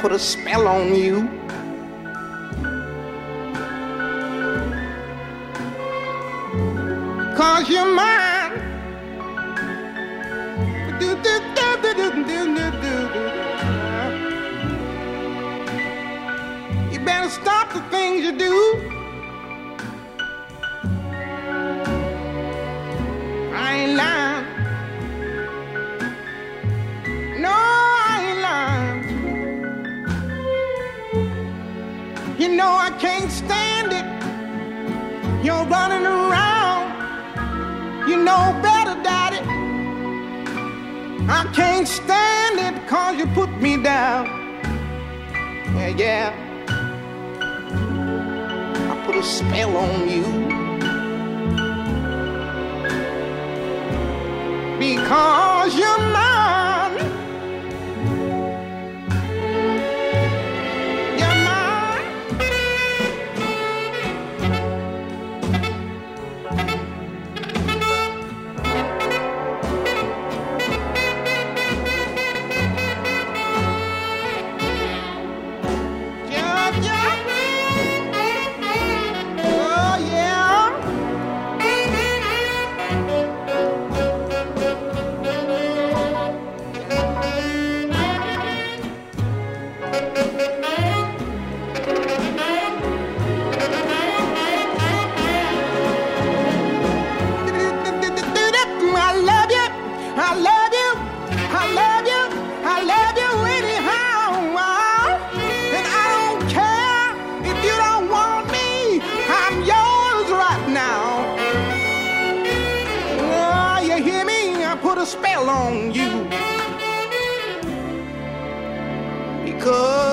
put a spell on you. Cause you're mine. You better stop the things you do. I ain't lying. No, I ain't lying. You know I can't stand it. You're running around. You know better, Daddy. I can't stand it cause you put me down. Yeah, yeah. I put a spell on you. Because you're mine. You're mine. Spell on you because